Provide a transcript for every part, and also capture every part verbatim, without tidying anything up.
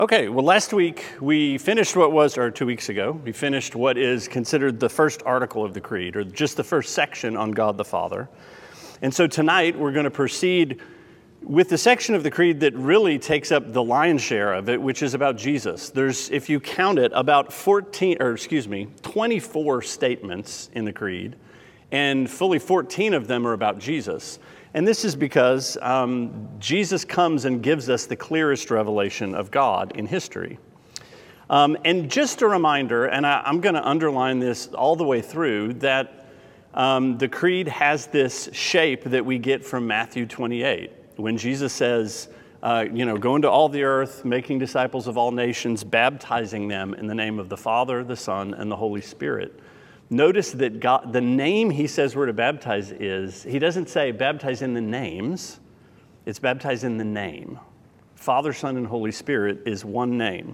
Okay, well, last week we finished what was, or two weeks ago, we finished what is considered the first article of the Creed, or just the first section on God the Father. And so tonight we're going to proceed with the section of the Creed that really takes up the lion's share of it, which is about Jesus. There's, if you count it, about fourteen, or excuse me, twenty-four statements in the Creed, and fully fourteen of them are about Jesus. And this is because um, Jesus comes and gives us the clearest revelation of God in history. Um, and just a reminder, and I, I'm going to underline this all the way through, that um, the Creed has this shape that we get from Matthew twenty-eight. When Jesus says, uh, you know, go into all the earth, making disciples of all nations, baptizing them in the name of the Father, the Son, and the Holy Spirit. Notice that God, the name he says we're to baptize is, he doesn't say baptize in the names, it's baptize in the name. Father, Son, and Holy Spirit is one name.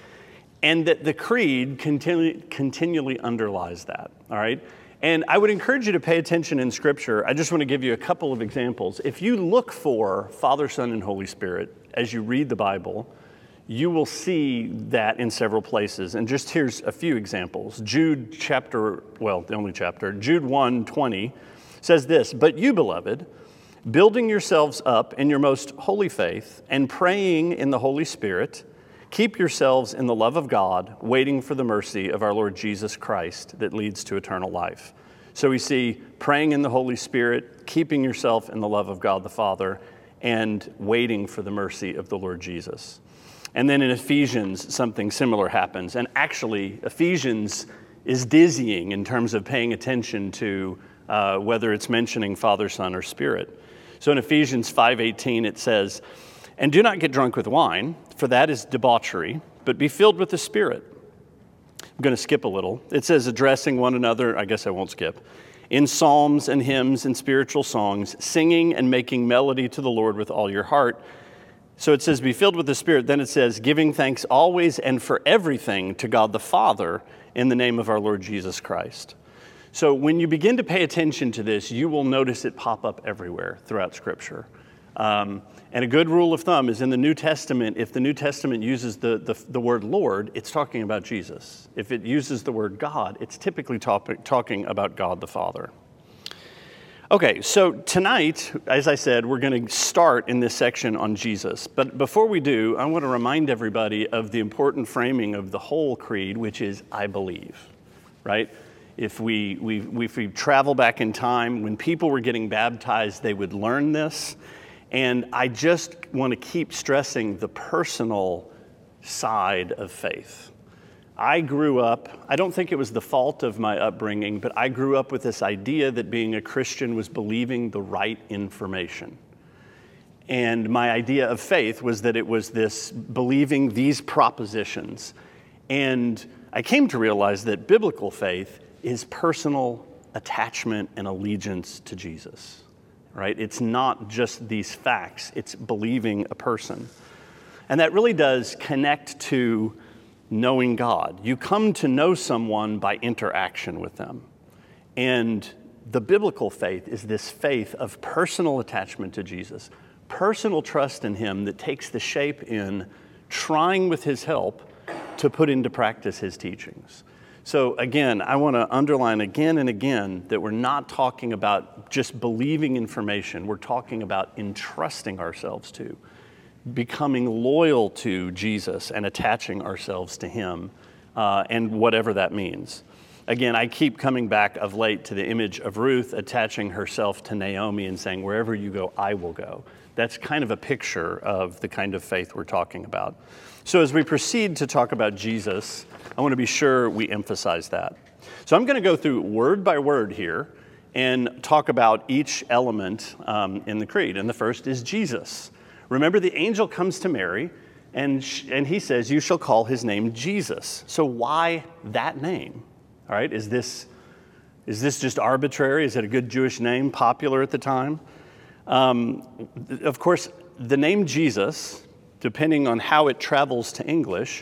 And that the Creed continu- continually underlies that, all right? And I would encourage you to pay attention in Scripture. I just want to give you a couple of examples. If you look for Father, Son, and Holy Spirit as you read the Bible, you will see that in several places. And just here's a few examples. Jude chapter, well, the only chapter, Jude one twenty says this, "But you, beloved, building yourselves up in your most holy faith and praying in the Holy Spirit, keep yourselves in the love of God, waiting for the mercy of our Lord Jesus Christ that leads to eternal life." So we see praying in the Holy Spirit, keeping yourself in the love of God the Father, and waiting for the mercy of the Lord Jesus. And then in Ephesians, something similar happens. And actually, Ephesians is dizzying in terms of paying attention to uh, whether it's mentioning Father, Son, or Spirit. So in Ephesians five eighteen, it says, "And do not get drunk with wine, for that is debauchery, but be filled with the Spirit." I'm going to skip a little. It says, addressing one another, I guess I won't skip, "in psalms and hymns and spiritual songs, singing and making melody to the Lord with all your heart." So it says, be filled with the Spirit. Then it says, giving thanks always and for everything to God the Father in the name of our Lord Jesus Christ. So when you begin to pay attention to this, you will notice it pop up everywhere throughout Scripture. Um, and a good rule of thumb is in the New Testament, if the New Testament uses the, the, the word Lord, it's talking about Jesus. If it uses the word God, it's typically topic, talking about God the Father. Okay, so tonight, as I said, we're going to start in this section on Jesus. But before we do, I want to remind everybody of the important framing of the whole creed, which is I believe, right? If we, we, if we travel back in time, when people were getting baptized, they would learn this. And I just want to keep stressing the personal side of faith. I grew up, I don't think it was the fault of my upbringing, but I grew up with this idea that being a Christian was believing the right information. And my idea of faith was that it was this believing these propositions. And I came to realize that biblical faith is personal attachment and allegiance to Jesus, right? It's not just these facts, it's believing a person. And that really does connect to knowing God. You come to know someone by interaction with them. And the biblical faith is this faith of personal attachment to Jesus, personal trust in him that takes the shape in trying with his help to put into practice his teachings. So again, I want to underline again and again that we're not talking about just believing information. We're talking about entrusting ourselves to, becoming loyal to Jesus and attaching ourselves to him, uh, and whatever that means. Again, I keep coming back of late to the image of Ruth attaching herself to Naomi and saying, wherever you go, I will go. That's kind of a picture of the kind of faith we're talking about. So as we proceed to talk about Jesus, I want to be sure we emphasize that. So I'm going to go through word by word here and talk about each element um, in the creed. And the first is Jesus. Remember, the angel comes to Mary, and, sh- and he says, you shall call his name Jesus. So why that name? All right, is this, is this just arbitrary? Is it a good Jewish name, popular at the time? Um, of course, the name Jesus, depending on how it travels to English,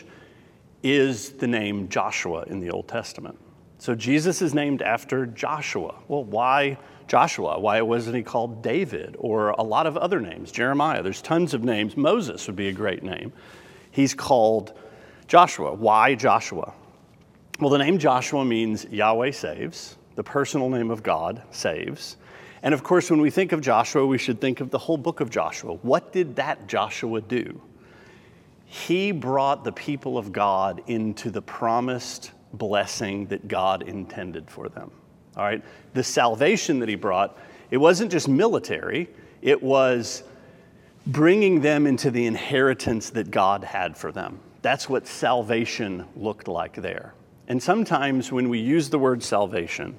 is the name Joshua in the Old Testament. So Jesus is named after Joshua. Well, why Joshua? Why wasn't he called David or a lot of other names? Jeremiah, there's tons of names. Moses would be a great name. he's called Joshua. Why Joshua? Well, the name Joshua means Yahweh saves. The personal name of God saves. And of course, when we think of Joshua, we should think of the whole book of Joshua. What did that Joshua do? He brought the people of God into the promised blessing that God intended for them. All right? The salvation that he brought, it wasn't just military, it was bringing them into the inheritance that God had for them. That's what salvation looked like there. And sometimes when we use the word salvation,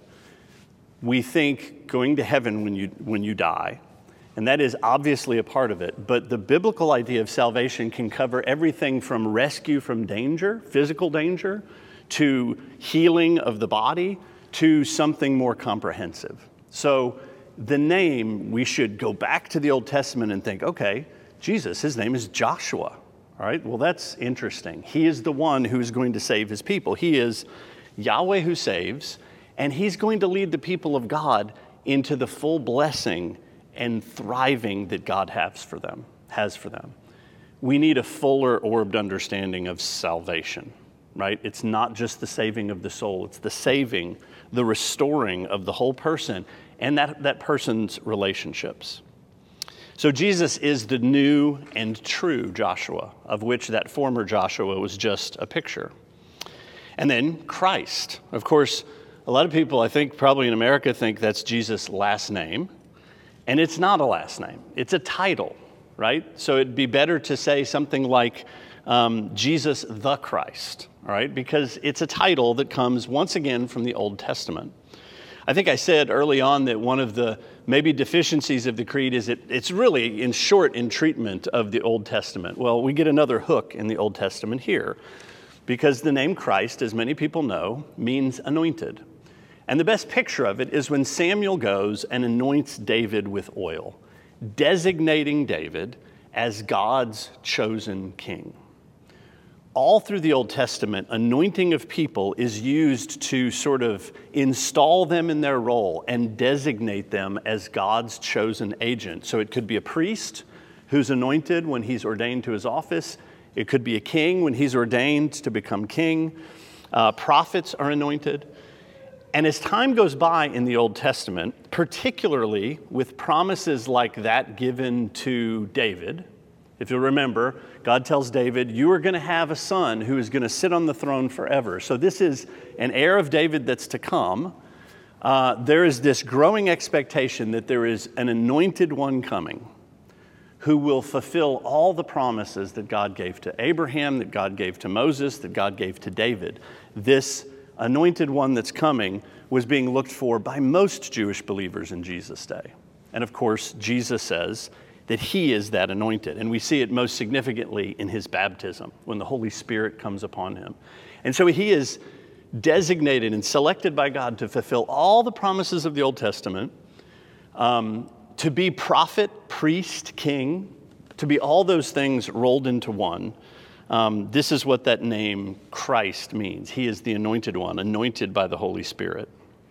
we think going to heaven when you when you die, and that is obviously a part of it, but the biblical idea of salvation can cover everything from rescue from danger, physical danger, to healing of the body, to something more comprehensive. So the name, we should go back to the Old Testament and think, okay, Jesus, his name is Joshua. All right, well, that's interesting. He is the one who is going to save his people. He is Yahweh who saves, and he's going to lead the people of God into the full blessing and thriving that God has for them, has for them. We need a fuller orbed understanding of salvation, right? It's not just the saving of the soul, it's the saving, the restoring of the whole person and that, that person's relationships. So Jesus is the new and true Joshua, of which that former Joshua was just a picture. And then Christ. Of course, a lot of people, I think, probably in America think that's Jesus' last name. And it's not a last name. It's a title, right? So it'd be better to say something like um, Jesus the Christ, all right? Because it's a title that comes once again from the Old Testament. I think I said early on that one of the maybe deficiencies of the creed is it, it's really, in short, in treatment of the Old Testament. Well, we get another hook in the Old Testament here, because the name Christ, as many people know, means anointed. And the best picture of it is when Samuel goes and anoints David with oil, designating David as God's chosen king. All through the Old Testament, anointing of people is used to sort of install them in their role and designate them as God's chosen agent. So it could be a priest who's anointed when he's ordained to his office. It could be a king when he's ordained to become king. Uh, prophets are anointed. And as time goes by in the Old Testament, particularly with promises like that given to David, if you'll remember, God tells David, you are going to have a son who is going to sit on the throne forever. So this is an heir of David that's to come. Uh, there is this growing expectation that there is an anointed one coming who will fulfill all the promises that God gave to Abraham, that God gave to Moses, that God gave to David. This anointed one that's coming was being looked for by most Jewish believers in Jesus' day. And of course, Jesus says that he is that anointed. And we see it most significantly in his baptism, when the Holy Spirit comes upon him. And so he is designated and selected by God to fulfill all the promises of the Old Testament, um, to be prophet, priest, king, to be all those things rolled into one. Um, this is what that name Christ means. He is the anointed one, anointed by the Holy Spirit.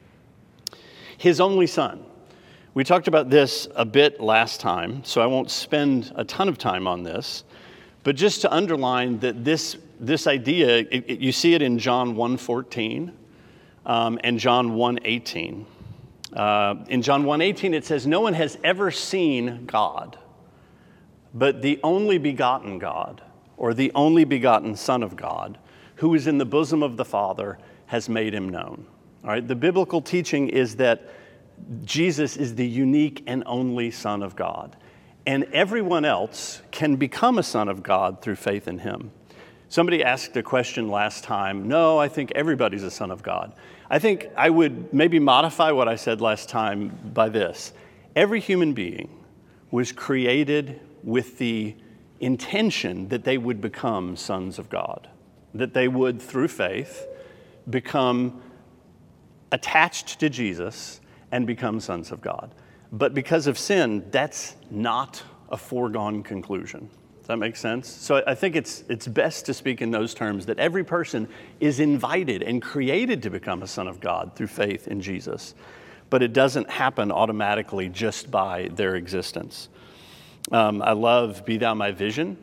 His only son. We talked about this a bit last time, so I won't spend a ton of time on this, but just to underline that this, this idea, it, it, you see it in John one fourteen um, and John one eighteen. Uh, in John one eighteen, it says, no one has ever seen God, but the only begotten God, or the only begotten Son of God, who is in the bosom of the Father, has made him known. All right, the biblical teaching is that Jesus is the unique and only Son of God, and everyone else can become a son of God through faith in him. Somebody asked a question last time, no, I think everybody's a son of God. I think I would maybe modify what I said last time by this. Every human being was created with the intention that they would become sons of God, that they would, through faith, become attached to Jesus and become sons of God. But because of sin, that's not a foregone conclusion. Does that make sense? So I think it's it's best to speak in those terms, that every person is invited and created to become a son of God through faith in Jesus. But it doesn't happen automatically just by their existence. Um, I love Be Thou My Vision.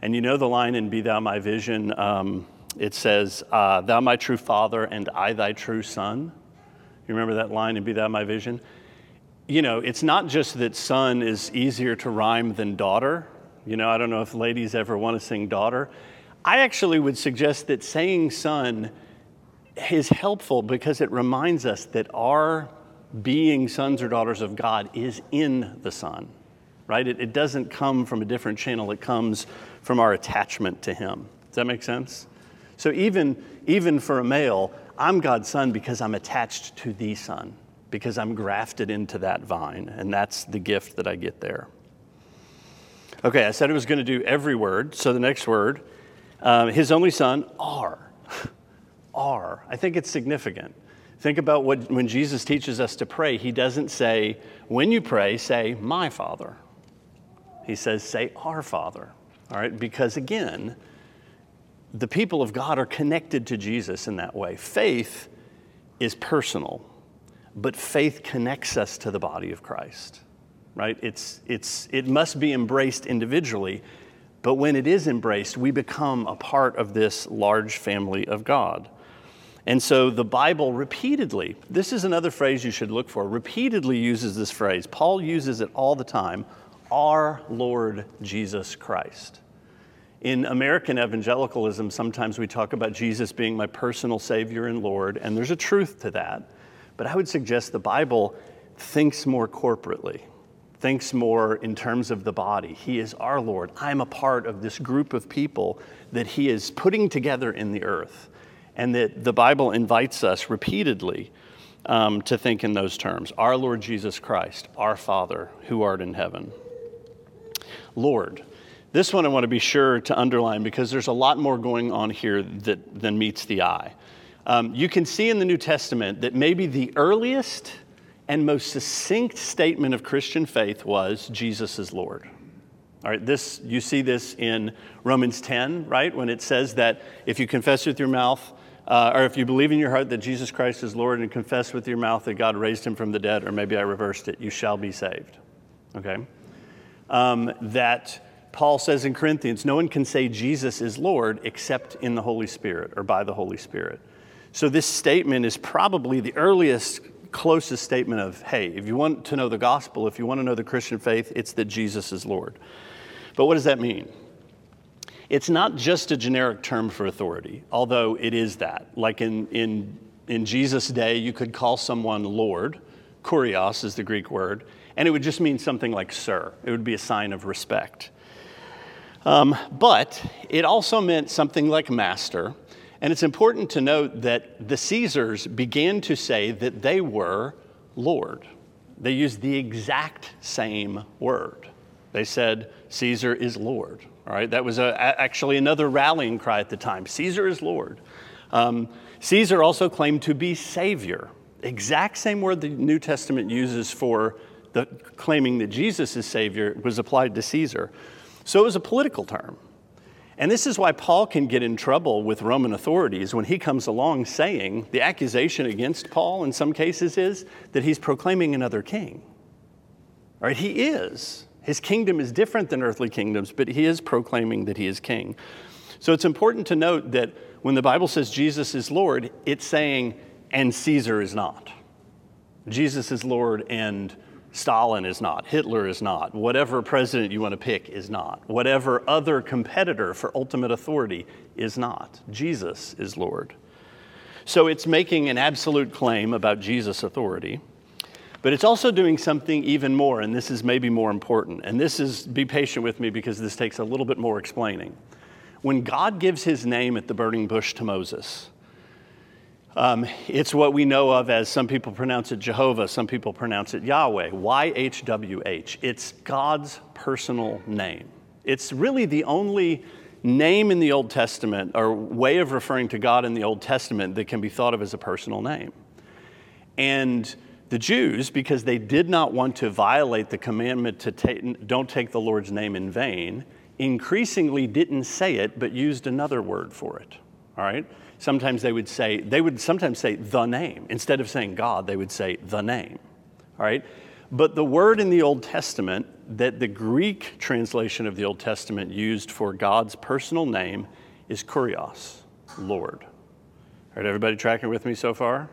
And you know the line in Be Thou My Vision, um, it says, uh, Thou my true Father and I thy true Son. You remember that line in Be Thou My Vision? You know, it's not just that son is easier to rhyme than daughter. You know, I don't know if ladies ever want to sing daughter. I actually would suggest that saying son is helpful because it reminds us that our being sons or daughters of God is in the Son, right? It, it doesn't come from a different channel. It comes from our attachment to him. Does that make sense? So even, even for a male, I'm God's son because I'm attached to the Son, because I'm grafted into that vine, and that's the gift that I get there. Okay, I said I was going to do every word, so the next word, um, his only son, R. R. I think it's significant. Think about what when Jesus teaches us to pray, he doesn't say, when you pray, say, my Father. He says, say, our Father. All right, because again, the people of God are connected to Jesus in that way. Faith is personal, but faith connects us to the body of Christ, right? It's, it's, it must be embraced individually, but when it is embraced, we become a part of this large family of God. And so the Bible repeatedly, this is another phrase you should look for, repeatedly uses this phrase. Paul uses it all the time, our Lord Jesus Christ. In American evangelicalism, sometimes we talk about Jesus being my personal Savior and Lord, and there's a truth to that. But I would suggest the Bible thinks more corporately, thinks more in terms of the body. He is our Lord. I'm a part of this group of people that he is putting together in the earth. And that the Bible invites us repeatedly um, to think in those terms. Our Lord Jesus Christ, our Father, who art in heaven. Lord. This one I want to be sure to underline because there's a lot more going on here that, than meets the eye. Um, you can see in the New Testament that maybe the earliest and most succinct statement of Christian faith was Jesus is Lord. All right, this you see this in Romans ten, right? When it says that if you confess with your mouth, uh, or if you believe in your heart that Jesus Christ is Lord and confess with your mouth that God raised him from the dead, or maybe I reversed it, you shall be saved. Okay? Um, that Paul says in Corinthians, no one can say Jesus is Lord except in the Holy Spirit or by the Holy Spirit. So this statement is probably the earliest, closest statement of, hey, if you want to know the gospel, if you want to know the Christian faith, it's that Jesus is Lord. But what does that mean? It's not just a generic term for authority, although it is that. Like in, in, in Jesus' day, you could call someone Lord, kurios is the Greek word, and it would just mean something like sir. It would be a sign of respect. Um, but it also meant something like master, and it's important to note that the Caesars began to say that they were Lord. They used the exact same word. They said, Caesar is Lord. All right, that was a, actually another rallying cry at the time. Caesar is Lord. Um, Caesar also claimed to be Savior. Exact same word the New Testament uses for the claiming that Jesus is Savior was applied to Caesar. So it was a political term. And this is why Paul can get in trouble with Roman authorities when he comes along saying the accusation against Paul in some cases is that he's proclaiming another king. All right, he is. His kingdom is different than earthly kingdoms, but he is proclaiming that he is king. So it's important to note that when the Bible says Jesus is Lord, it's saying, and Caesar is not. Jesus is Lord and Stalin is not. Hitler is not. Whatever president you want to pick is not. Whatever other competitor for ultimate authority is not. Jesus is Lord. So it's making an absolute claim about Jesus' authority. But it's also doing something even more, and this is maybe more important. And this is, be patient with me because this takes a little bit more explaining. When God gives his name at the burning bush to Moses, um, it's what we know of as, some people pronounce it Jehovah, some people pronounce it Yahweh, Y H W H. It's God's personal name. It's really the only name in the Old Testament, or way of referring to God in the Old Testament, that can be thought of as a personal name. And the Jews, because they did not want to violate the commandment to take, don't take the Lord's name in vain, increasingly didn't say it, but used another word for it, all right? Sometimes they would say, they would sometimes say the name. Instead of saying God, they would say the name, all right? But the word in the Old Testament that the Greek translation of the Old Testament used for God's personal name is kurios, Lord. All right, everybody tracking with me so far?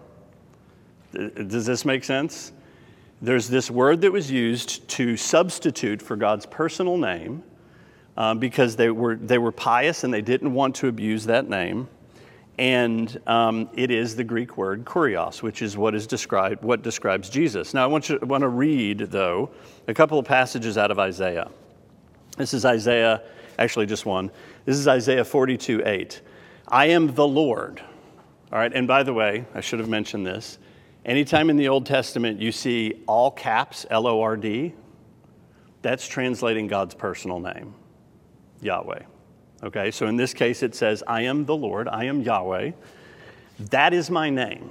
Does this make sense? There's this word that was used to substitute for God's personal name um, because they were they were pious and they didn't want to abuse that name. And um, it is the Greek word kurios, which is what is described what describes Jesus. Now I want you I want to read though a couple of passages out of Isaiah. This is Isaiah, actually just one. This is Isaiah forty-two eight. I am the Lord. All right, and by the way, I should have mentioned this. Anytime in the Old Testament you see all caps, L O R D, that's translating God's personal name, Yahweh. Okay, so in this case it says, I am the Lord, I am Yahweh. That is my name.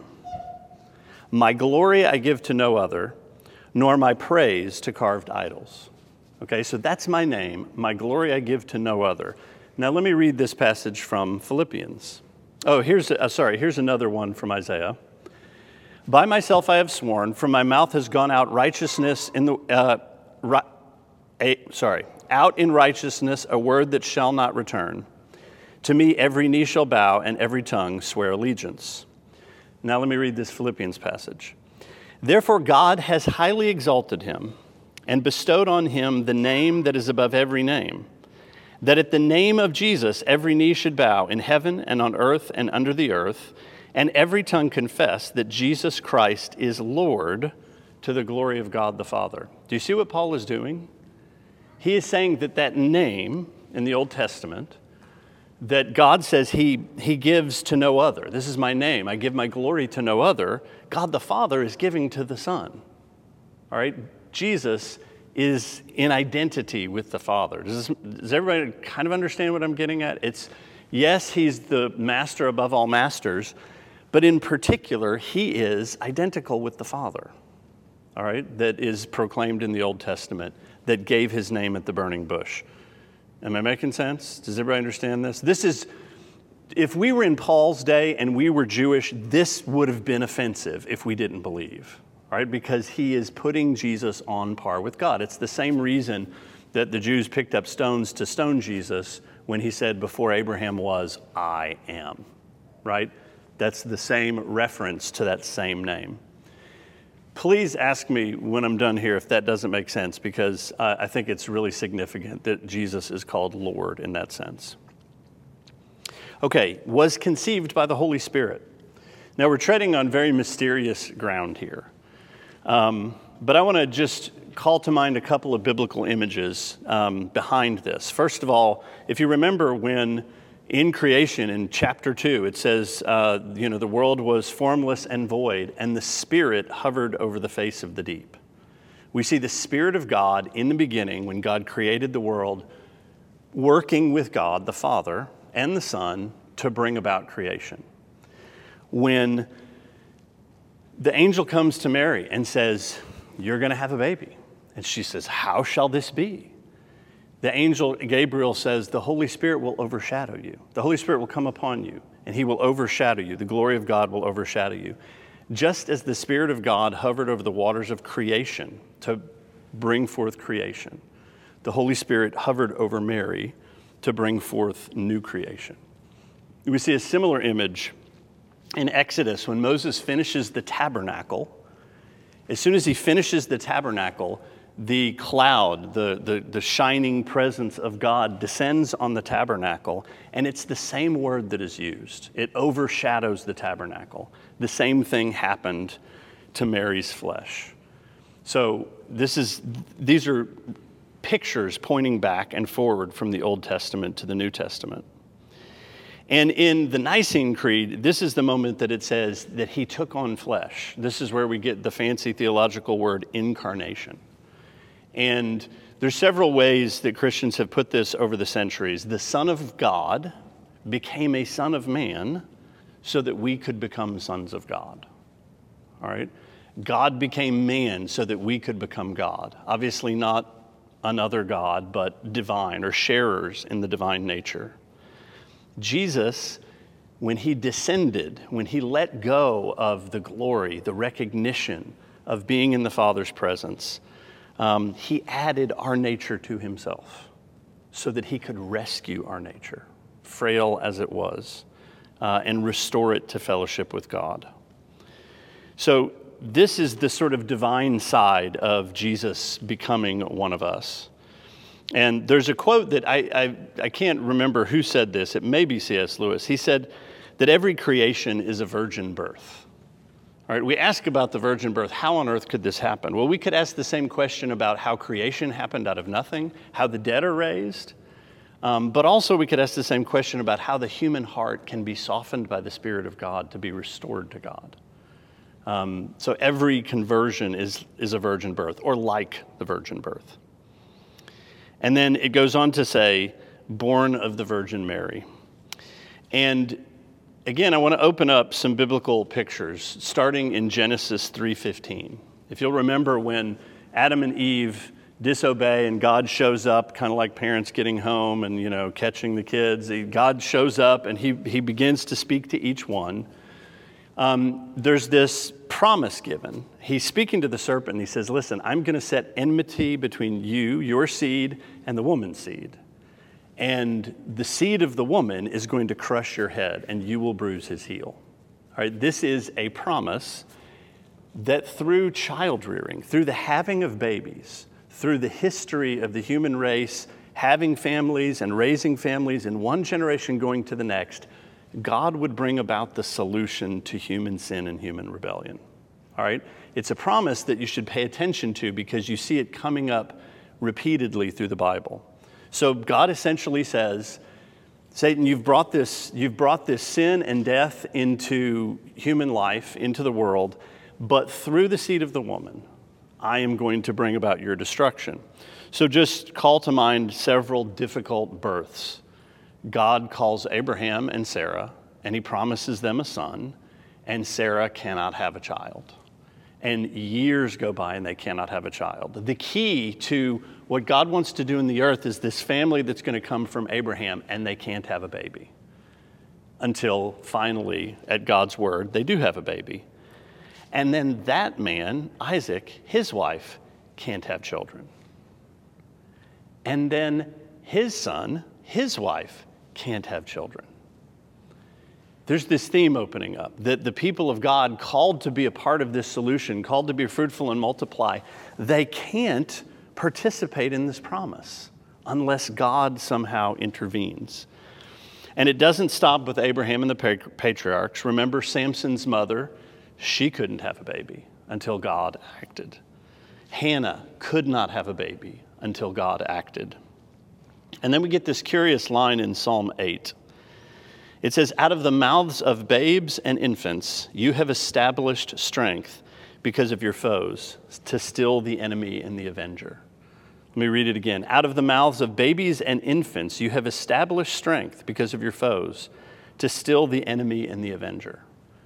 My glory I give to no other, nor my praise to carved idols. Okay, so that's my name. My glory I give to no other. Now let me read this passage from Philippians. Oh, here's, uh, sorry, here's another one from Isaiah. By myself I have sworn, from my mouth has gone out righteousness in the, uh, ri- a, sorry, out in righteousness a word that shall not return. To me every knee shall bow and every tongue swear allegiance. Now let me read this Philippians passage. Therefore God has highly exalted him and bestowed on him the name that is above every name, that at the name of Jesus every knee should bow in heaven and on earth and under the earth, and every tongue confess that Jesus Christ is Lord, to the glory of God the Father. Do you see what Paul is doing? He is saying that that name in the Old Testament that God says he, he gives to no other. This is my name. I give my glory to no other. God the Father is giving to the Son. All right? Jesus is in identity with the Father. Does, this, does everybody kind of understand what I'm getting at? It's, yes, he's the master above all masters, but in particular, he is identical with the Father, all right, that is proclaimed in the Old Testament, that gave his name at the burning bush. Am I making sense? Does everybody understand this? This is, if we were in Paul's day and we were Jewish, this would have been offensive if we didn't believe, right? Because he is putting Jesus on par with God. It's the same reason that the Jews picked up stones to stone Jesus when he said, before Abraham was, I am, right? That's the same reference to that same name. Please ask me when I'm done here if that doesn't make sense, because uh, I think it's really significant that Jesus is called Lord in that sense. Okay, was conceived by the Holy Spirit. Now we're treading on very mysterious ground here. Um, but I want to just call to mind a couple of biblical images um, behind this. First of all, if you remember when in creation, in chapter two, it says, uh, you know, the world was formless and void, and the Spirit hovered over the face of the deep. We see the Spirit of God in the beginning, when God created the world, working with God, the Father, and the Son, to bring about creation. When the angel comes to Mary and says, you're going to have a baby. And she says, how shall this be? The angel Gabriel says, the Holy Spirit will overshadow you. The Holy Spirit will come upon you, and he will overshadow you. The glory of God will overshadow you. Just as the Spirit of God hovered over the waters of creation to bring forth creation, the Holy Spirit hovered over Mary to bring forth new creation. We see a similar image in Exodus when Moses finishes the tabernacle. As soon as he finishes the tabernacle, the cloud, the, the, the shining presence of God descends on the tabernacle, and it's the same word that is used. It overshadows the tabernacle. The same thing happened to Mary's flesh. So this is these are pictures pointing back and forward from the Old Testament to the New Testament. And in the Nicene Creed, this is the moment that it says that he took on flesh. This is where we get the fancy theological word incarnation. And there's several ways that Christians have put this over the centuries. The Son of God became a son of man so that we could become sons of God. All right? God became man so that we could become God. Obviously not another God, but divine, or sharers in the divine nature. Jesus, when he descended, when he let go of the glory, the recognition of being in the Father's presence, um, he added our nature to himself so that he could rescue our nature, frail as it was, uh, and restore it to fellowship with God. So this is the sort of divine side of Jesus becoming one of us. And there's a quote that I, I, I can't remember who said this. It may be C S Lewis. He said that every creation is a virgin birth. All right, we ask about the virgin birth. How on earth could this happen? Well, we could ask the same question about how creation happened out of nothing, how the dead are raised. Um, but also we could ask the same question about how the human heart can be softened by the Spirit of God to be restored to God. Um, so every conversion is, is a virgin birth, or like the virgin birth. And then it goes on to say, born of the Virgin Mary. And again, I want to open up some biblical pictures, starting in Genesis three fifteen. If you'll remember when Adam and Eve disobey and God shows up, kind of like parents getting home and, you know, catching the kids. God shows up and he, he begins to speak to each one. Um, there's this promise given. He's speaking to the serpent and he says, listen, I'm going to set enmity between you, your seed, and the woman's seed. And the seed of the woman is going to crush your head and you will bruise his heel. All right, this is a promise that through child rearing, through the having of babies, through the history of the human race, having families and raising families in one generation going to the next, God would bring about the solution to human sin and human rebellion. All right? It's a promise that you should pay attention to because you see it coming up repeatedly through the Bible. So God essentially says, Satan, you've brought this, you've brought this sin and death into human life, into the world, but through the seed of the woman, I am going to bring about your destruction. So just call to mind several difficult births. God calls Abraham and Sarah, and he promises them a son, and Sarah cannot have a child. And years go by and they cannot have a child. The key to what God wants to do in the earth is this family that's going to come from Abraham, and they can't have a baby. Until finally, at God's word, they do have a baby. And then that man, Isaac, his wife, can't have children. And then his son, his wife, can't have children. There's this theme opening up that the people of God called to be a part of this solution, called to be fruitful and multiply, they can't participate in this promise unless God somehow intervenes. And it doesn't stop with Abraham and the patriarchs. Remember Samson's mother, she couldn't have a baby until God acted. Hannah could not have a baby until God acted. And then we get this curious line in Psalm eight. It says, out of the mouths of babes and infants, you have established strength because of your foes to still the enemy and the avenger. Let me read it again. Out of the mouths of babies and infants, you have established strength because of your foes to still the enemy and the avenger.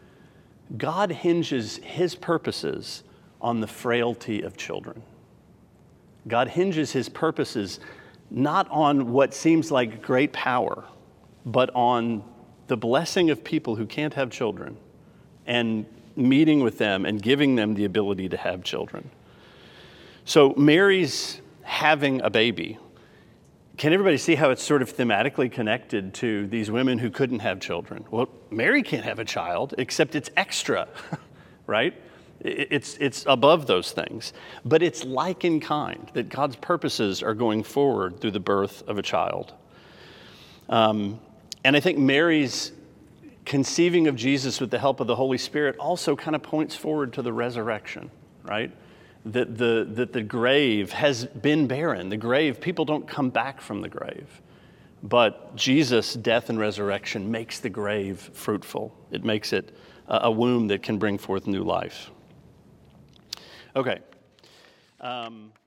God hinges his purposes on the frailty of children. God hinges his purposes not on what seems like great power, but on the blessing of people who can't have children and meeting with them and giving them the ability to have children. So Mary's having a baby. Can everybody see how it's sort of thematically connected to these women who couldn't have children? Well, Mary can't have a child, except it's extra, right? It's, it's above those things. But it's like in kind, that God's purposes are going forward through the birth of a child. Um, and I think Mary's conceiving of Jesus with the help of the Holy Spirit also kind of points forward to the resurrection, right? That the, that the grave has been barren. The grave, people don't come back from the grave. But Jesus' death and resurrection makes the grave fruitful. It makes it a, a womb that can bring forth new life. Okay. Um,